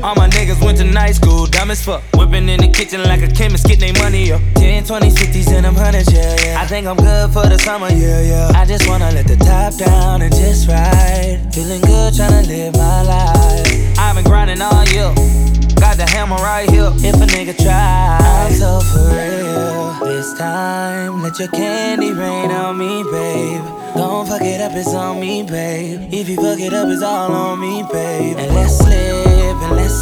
All my niggas went to night school, dumb as fuck. Whipping in the kitchen like a chemist, getting they money up. 10, 20s, 50s, and them hundreds, yeah, yeah. I think I'm good for the summer, yeah, yeah. I just wanna let the top down and just ride. Feeling good, tryna live my life. I've been grinding all year, got the hammer right here. If a nigga try, I'm so for real. This time, let your candy rain on me, babe. Don't fuck it up, it's on me, babe. If you fuck it up, it's all on me, babe. And let's live and let's